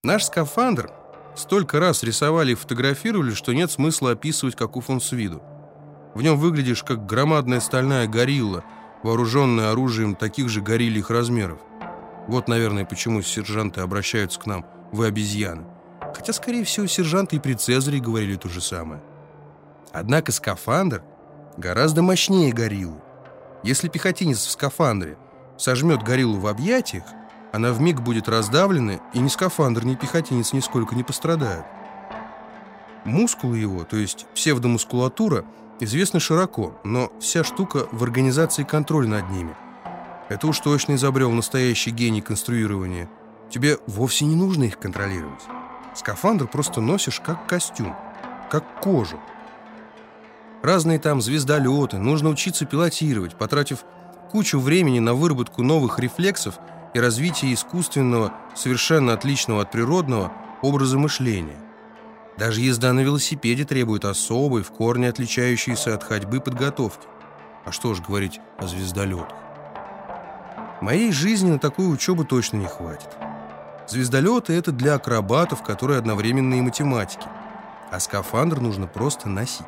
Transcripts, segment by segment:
Наш скафандр столько раз рисовали и фотографировали, что нет смысла описывать, каков он с виду. В нем выглядишь как громадная стальная горилла, вооруженная оружием таких же гориллих размеров. Вот, наверное, почему сержанты обращаются к нам: «Вы обезьяны». Хотя, скорее всего, сержанты и при Цезаре говорили то же самое. Однако скафандр гораздо мощнее гориллы. Если пехотинец в скафандре сожмет гориллу в объятиях, она вмиг будет раздавлена, и ни скафандр, ни пехотинец нисколько не пострадают. Мускулы его, то есть псевдомускулатура, известны широко, но вся штука в организации контроля над ними. Это уж точно изобрел настоящий гений конструирования. Тебе вовсе не нужно их контролировать. Скафандр просто носишь как костюм, как кожу. Разные там звездолеты, нужно учиться пилотировать, потратив кучу времени на выработку новых рефлексов и развитие искусственного, совершенно отличного от природного, образа мышления. Даже езда на велосипеде требует особой, в корне отличающейся от ходьбы подготовки. А что уж говорить о звездолетах. Моей жизни на такую учебу точно не хватит. Звездолеты — это для акробатов, которые одновременно и математики. А скафандр нужно просто носить.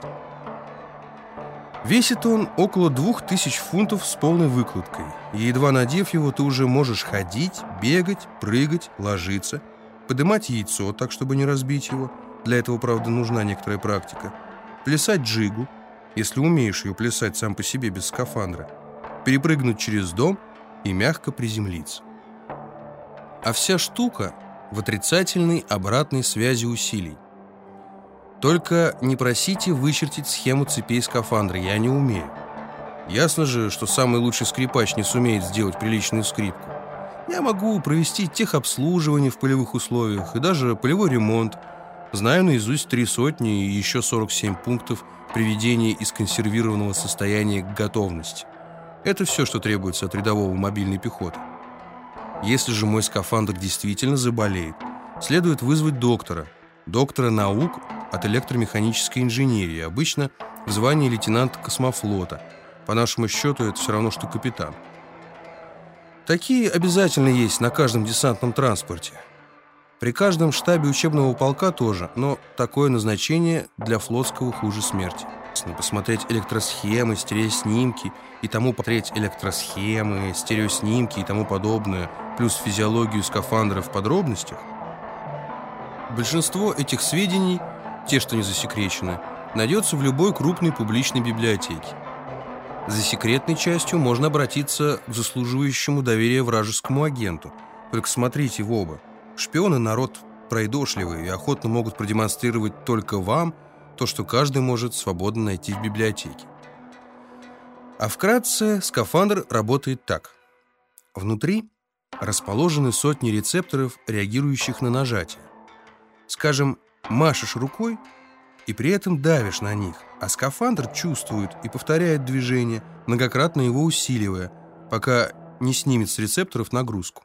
Весит он около 2000 фунтов с полной выкладкой. И едва надев его, ты уже можешь ходить, бегать, прыгать, ложиться, поднимать яйцо так, чтобы не разбить его. Для этого, правда, нужна некоторая практика. Плясать джигу, если умеешь ее плясать сам по себе без скафандра. Перепрыгнуть через дом и мягко приземлиться. А вся штука в отрицательной обратной связи усилий. Только не просите вычертить схему цепей скафандра, я не умею. Ясно же, что самый лучший скрипач не сумеет сделать приличную скрипку. Я могу провести техобслуживание в полевых условиях и даже полевой ремонт. Знаю наизусть 300 и еще 47 пунктов приведения из консервированного состояния к готовности. Это все, что требуется от рядового мобильной пехоты. Если же мой скафандр действительно заболеет, следует вызвать доктора наук от электромеханической инженерии, обычно в звании лейтенанта космофлота. По нашему счету, это все равно, что капитан. Такие обязательно есть на каждом десантном транспорте. При каждом штабе учебного полка тоже, но такое назначение для флотского хуже смерти. Посмотреть электросхемы, стереоснимки и тому посмотреть электросхемы, стереоснимки и тому подобное, плюс физиологию скафандра в подробностях. Большинство этих сведений, те, что не засекречены, найдется в любой крупной публичной библиотеке. За секретной частью можно обратиться к заслуживающему доверия вражескому агенту. Только смотрите в оба. Шпионы — народ пройдошливый и охотно могут продемонстрировать только вам то, что каждый может свободно найти в библиотеке. А вкратце, скафандр работает так. Внутри расположены сотни рецепторов, реагирующих на нажатие. Скажем, машешь рукой и при этом давишь на них, а скафандр чувствует и повторяет движение, многократно его усиливая, пока не снимет с рецепторов нагрузку.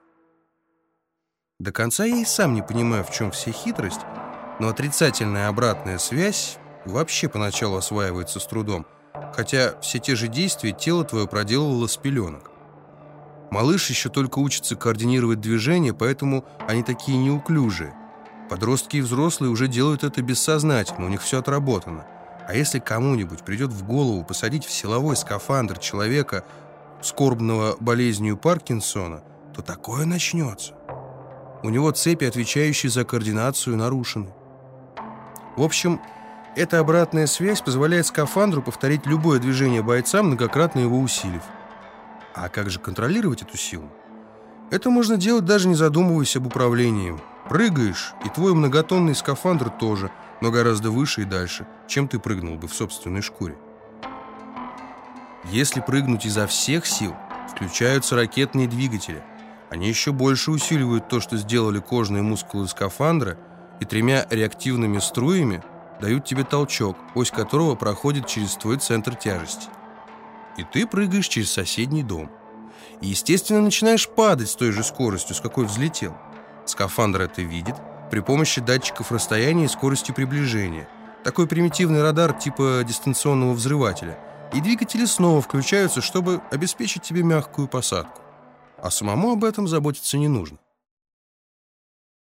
До конца я и сам не понимаю, в чем вся хитрость, но отрицательная обратная связь вообще поначалу осваивается с трудом, хотя все те же действия тело твое проделывало с пеленок. Малыш еще только учится координировать движения, поэтому они такие неуклюжие. Подростки и взрослые уже делают это бессознательно, у них все отработано. А если кому-нибудь придет в голову посадить в силовой скафандр человека, скорбного болезнью Паркинсона, то такое начнется. У него цепи, отвечающие за координацию, нарушены. В общем, эта обратная связь позволяет скафандру повторить любое движение бойца, многократно его усилив. А как же контролировать эту силу? Это можно делать, даже не задумываясь об управлении. Прыгаешь, и твой многотонный скафандр тоже, но гораздо выше и дальше, чем ты прыгнул бы в собственной шкуре. Если прыгнуть изо всех сил, включаются ракетные двигатели. Они еще больше усиливают то, что сделали кожные мускулы скафандра, и 3 реактивными струями дают тебе толчок, ось которого проходит через твой центр тяжести. И ты прыгаешь через соседний дом. И, естественно, начинаешь падать с той же скоростью, с какой взлетел. Скафандр это видит при помощи датчиков расстояния и скорости приближения. Такой примитивный радар типа дистанционного взрывателя. И двигатели снова включаются, чтобы обеспечить тебе мягкую посадку. А самому об этом заботиться не нужно.